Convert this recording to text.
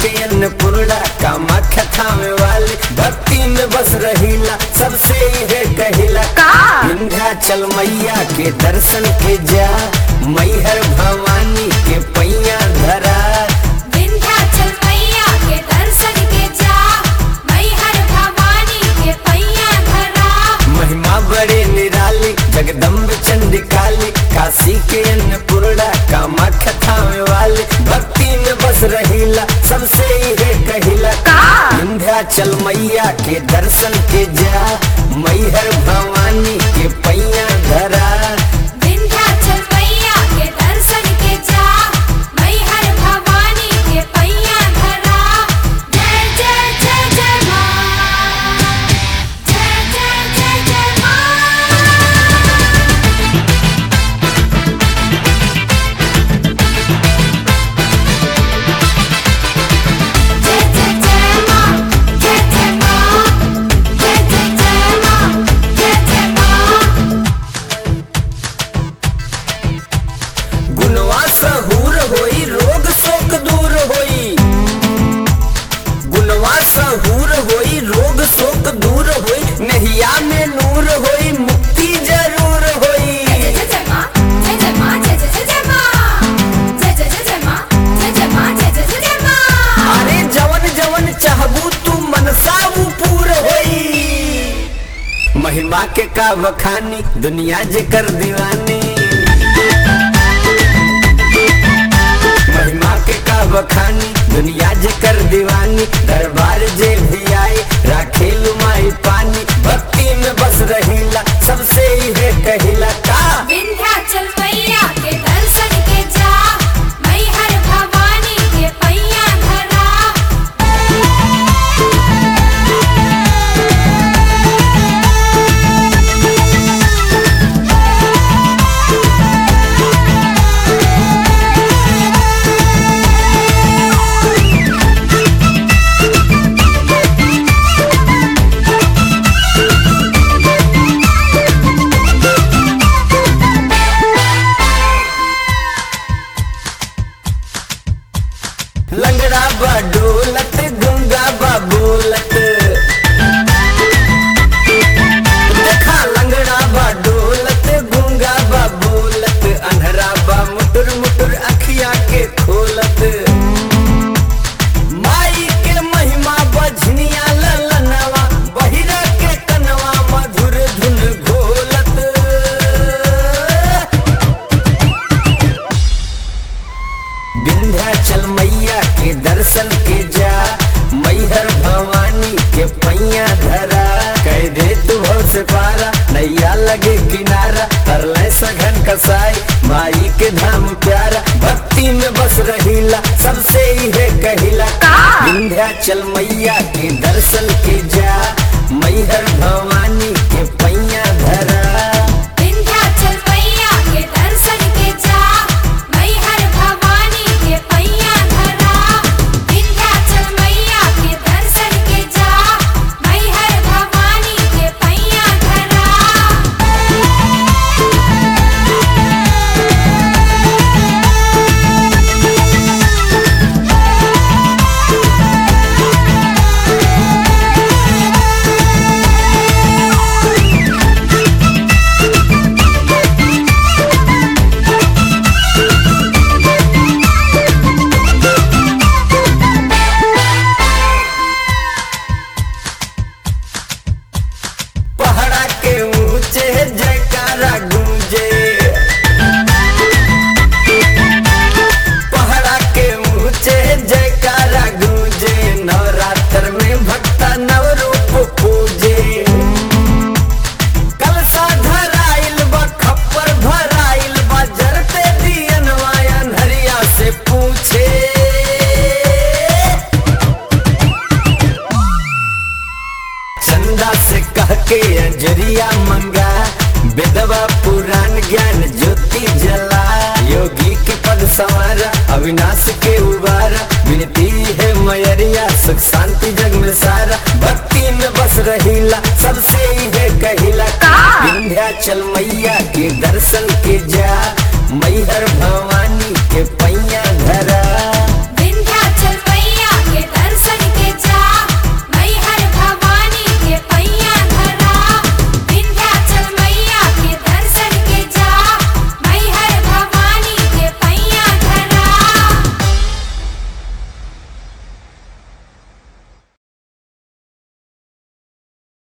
के अन्नपूर्णा कामाख्या थामे वाली भक्ति में बस रहीला सबसे है कहिला विंध्याचल मैया के दर्शन के जा मैहर भवानी के पैया धरा विंध्याचल मैया के दर्शन के जा मैहर भवानी के पैया धरा महिमा बड़े निराली जगदम्ब चंडिकाली काशी के अन्नपूर्णा कामाख्या थामे वाली भक्ति में बस रहीला सबसे है कहिला विंध्याचल मैया के दर्शन के जा मैहर भवानी के पैया धरा विंध्याचल मैया के दर्शन के जा मैहर भवानी के पैया धरा जय जय जय जय मां जय जय जय जय मां जय जय जय मां जय जय मां जय जय जय मां जय जय मां गुणवा सहूर होई रोग शोक दूर होई गुणवा सहूर होई रोग शोक दूर होई नहिया में नूर होई मुक्ति जरूर होई जय जय जय मां जय जय मां जय जय जय मां जय जय जय मां जय जय मां जय जय जय मां अरे जवन जवन चाहबू तू मनसा वो पूर होई महिमा के का बखानी दुनिया जे कर दीवानी महिमा के का बखानी दुनिया जे कर दीवानी दरबार जे भी आए राखेलु माई पानी भक्ति में बस रहीला सबसे ही है कहिला का विंध्याचल मैया के दर्शन के जा मैहर भवानी के पैया धरा लंगड़ा बा डोलत गुंगा बा बोलत देखा लंगड़ा बा डोलत गुंगा बा बोलत अंधरा बा मुटुर मुटुर अखिया के खोलत माई के महिमा बझनिया ललनवा बहिरा के कनवा मधुर धुन घोलत विंध्याचल मैया के दर्शन के जा मैहर भवानी के पैया धरा कह दे तू भव से पारा नैया लगे किनारा तरले सघन कसाई माई के धाम प्यारा भक्ति में बस रहीला सबसे ही है कहिला विंध्याचल मैया के दर्शन के जा मैहर भवानी के पैया धरा विंध्याचल मैया के दर्शन के जा मैहर भवानी के पैया धरा विंध्याचल मैया के दर्शन के जा मैहर भवानी के पैया धरा पहाड़ा के ऊंचे जयकारा गूंजे पहाड़ा के ऊंचे जयकारा गूंजे नवरात्र में भक्ता नव रूप पूजे कलसा धराइल बा खप्पर भराइल बा जरते दियनवा अन्हरिया से पूछे चंदा से कह के अंजरिया मंगा बेदवा पुराण ज्ञान ज्योति जला योगी के पद संवारा अविनाश के उबारा विनती है मयरिया सुख शांति जग में सारा भक्ति में बस रहीला सबसे ही है कहिला विंध्याचल मैया के दर्शन के जा मैहर भवानी के पैया